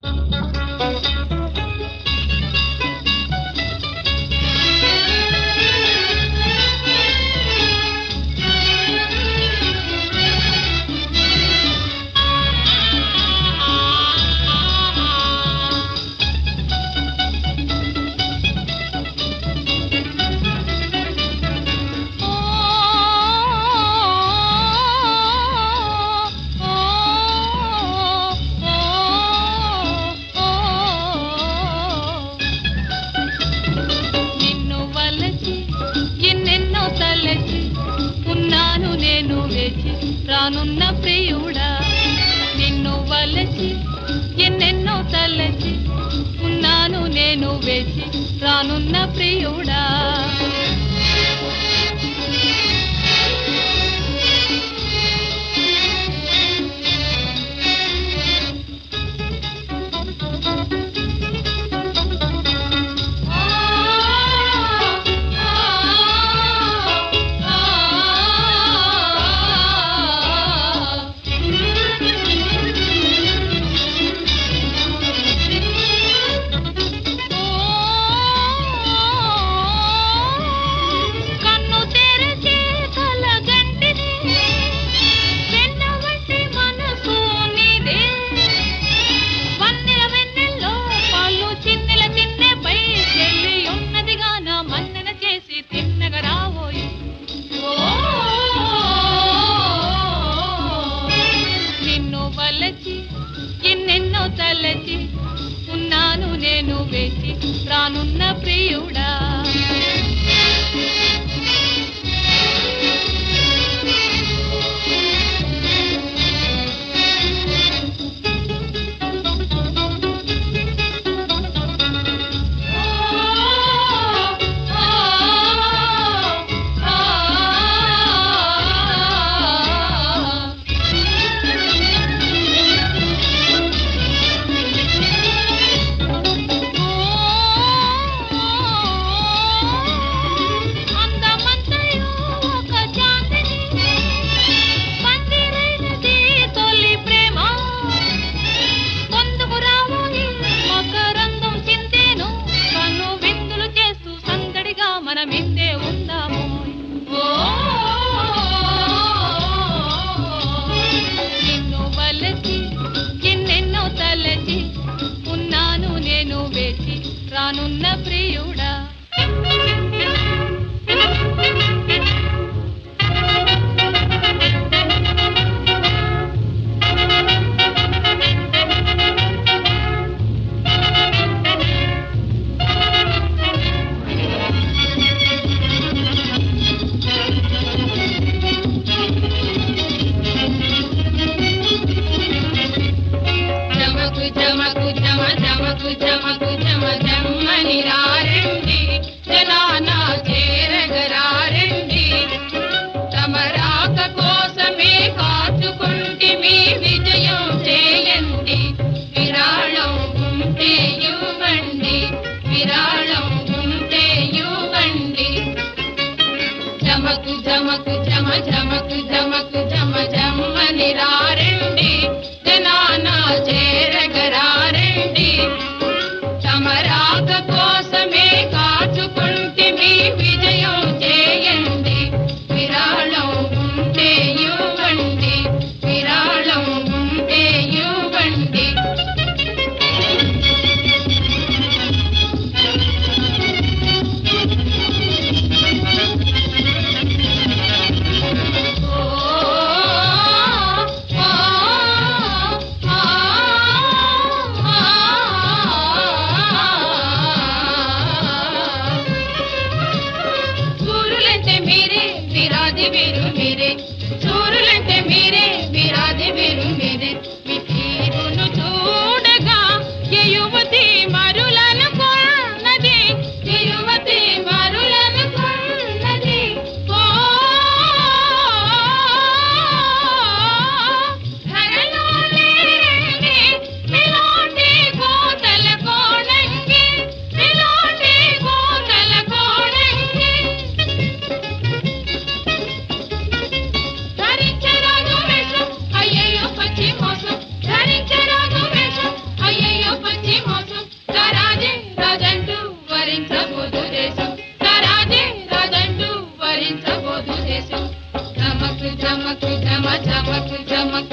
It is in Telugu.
రానున్న ప్రియుడా నిన్ను వలచి ఎన్నెన్నో తలచి ఉన్నాను నేను వేచి రానున్న ప్రియుడా ఎన్నెన్నో తలచి ఉన్నాను నేను వేచి రానున్న ప్రియుడా మనమిందే ఉందాము నిన్ను వలచి ఎన్నెన్నో తలచి ఉన్నాను నేను వేచి రానున్న ప్రియుడా జమకు జమకు జమకు జమ జమ్మని రారండి జనానా చేరగరారండి తమ రాక కోసమే కాచుకుంటే మీ విజయం చేయండి విరాళం ఉంటే ఇవ్వండి విరాళం ఉంటే ఇవ్వండి జమకు జమకు జమ జమకు జమకు జమ జమ్మని రారండి జనానా చేరగరారండి వేషం ఝమక్ ఝమక్ ఝమ ఝమక్ ఝమక్